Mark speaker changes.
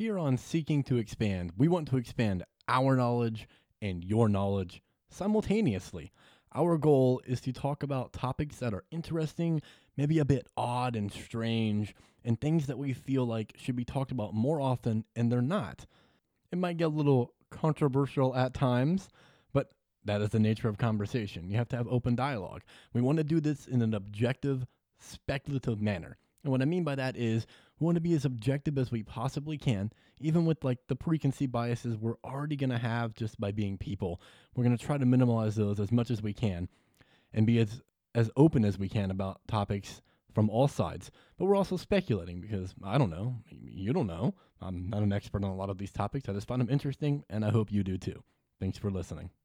Speaker 1: Here on Seeking to Expand, we want to expand our knowledge and your knowledge simultaneously. Our goal is to talk about topics that are interesting, maybe a bit odd and strange, and things that we feel like should be talked about more often, and they're not. It might get a little controversial at times, but that is the nature of conversation. You have to have open dialogue. We want to do this in an objective, speculative manner. And what I mean by that is we want to be as objective as we possibly can, even with like the preconceived biases we're already going to have just by being people. We're going to try to minimize those as much as we can and be as open as we can about topics from all sides. But we're also speculating because I don't know. You don't know. I'm not an expert on a lot of these topics. I just find them interesting, and I hope you do too. Thanks for listening.